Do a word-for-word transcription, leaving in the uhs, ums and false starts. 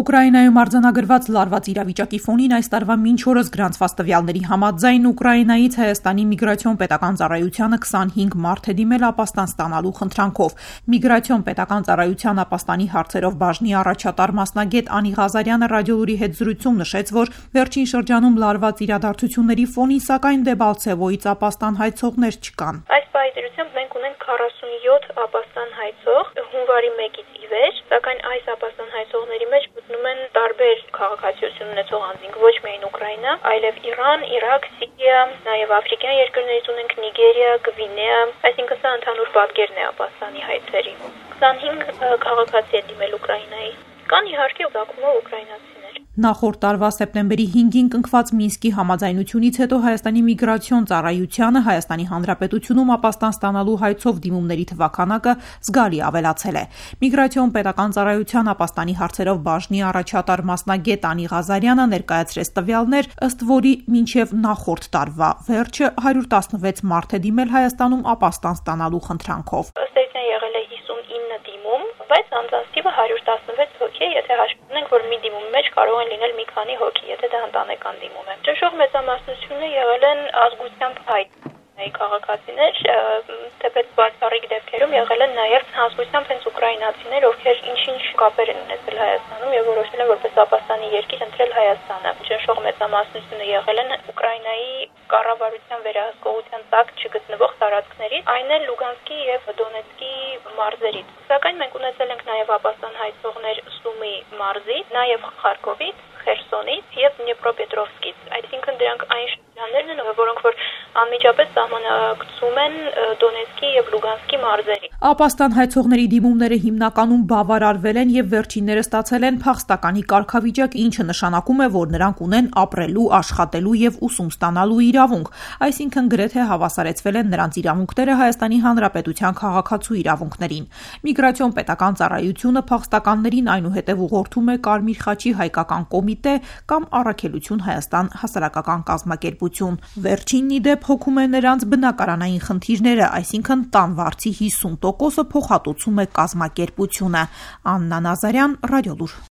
Ուկրաինայում արձանագրված լարված իրավիճակի ֆոնին այս տարվա մինչ օրս գրանցված տվյալների համաձայն Ուկրաինայից Հայաստանի միգրացիոն պետական ծառայությանը քսանհինգ մարդ է դիմել ապաստան ստանալու խնդրանքով։ Միգրացիոն պետական ծառայության ապաստանի հարցերով բաժնի առաջատար մասնագետ Անի Ղազարյանը ռադիոլուրի հետ զրույցում նշեց, որ վերջին շրջանում լարված իրադարձությունների ֆոնին սակայն Դեբալցևոյից ապաստան հայցողներ չկան։ Այս պայծրությամբ մենք ունենք քառասունյոթ ապաստան հայցող հունվարի մեկից ի վեր, սակայն այս ապաստան հայցողների մեջ մտնում են տարբեր քաղաքացիություն ունեցող անձինք, ոչ միայն Ուկրաինա, այլև Իրան, Իրաք, Սիրիա, նաև աֆրիկյան երկրներից ունենք Նիգերիա, Գվինեա, այսինքն սա ընդհանուր պատկերն է ապաստանի հայցերի։ քսանհինգ քաղաքացի է դիմել Ուկրաինայի։ Կան իհարկե ուղղակումով ուկրաինացիներ։ Նախորդ տարվա սեպտեմբերի հինգին կնքված Մինսկի համաձայնությունից հետո Հայաստանի միգրացիոն ծառայությանը Հայաստանի Հանրապետությունում ապաստան ստանալու հայցով դիմումների թվաքանակը զգալի ավելացել է։ Միգրացիոն պետական ծառայության ապաստանի հարցերով բաժնի առաջատար մասնագետ Անի Ղազարյանը ներկայացրեց տվյալներ, ըստ որի մինչև նախորդ տարվա վերջը հարյուր տասնվեց մարդ է դիմել Հայաստանում ապաստան ստանալու խնդրանքով։ Ըստ էության եղել է հիսունինը դիմում, բայց անձանց թիվը հարյուր տասնվեց հոգի է, եթե հաշվի ունենք, որ մի դիմումի մեջ կարող են լինել մի քանի հոգի, եթե դա ընտանեկան դիմում է։ Ճնշող մեծամասնությունը եղել են ազգությամբ հայ քաղաքացիներ, թեպետ բացառիկ դեպքերում եղել են նաև ազգությամբ հենց ուկրաինացիներ, ովքեր ինչ-ինչ կապեր են ունեցել Հայաստանում եւ որոշել են որպես ապաստանի երկիր ընտրել Հայաստանը։ Ճնշող մեծամասնությունը եղել են Ուկրաինայի կառավարության վերահսկողության տակ չգտնվող տարածքներից, այն էլ Լուգանսկի եւ Դոնեցկի մարզերից։ Սակայն մենք ունեցել ենք նաև ապաստան հայցողներ Սումի մարզից, նաև Խարկովից, Խերսոնից եւ Դնեպրոպետրովսկից։ Այսինքն դրանք այն շրջաններն են, որոնք որ անմիջապես սահմանագծում են Դոնեցկի եւ Լուգանսկի մարզերի։ Ապաստան հայցողների դիմումները հիմնականում բավարարվել են եւ վերջինները ստացել են փախստականի կարգավիճակ, ինչը նշանակում է, որ նրանք ունեն ապրելու, աշխատելու եւ ուսում ստանալու իրավունք, այսինքն գրեթե հավասարեցվել են նրանց իրավունքները Հայաստանի Հանրապետության քաղաքացու իրավունքներին։ Միգրացիոն պետական ծառայությունը փախստականներին այնուհետև ուղղորդում է Կարմիր խաչի հայկական կոմիտե կամ Առաքելություն Հայաստան հասարակական կազմակերպություն։ Վերջինն ի դեպ հոգում է նրանց բնակարանային խնդիրները, այսինքն տան վարձի հիսուն տոկոսը փոխհատուցում է կազմակերպությունը։ Աննա Նազարյան, Ռադիոլուր։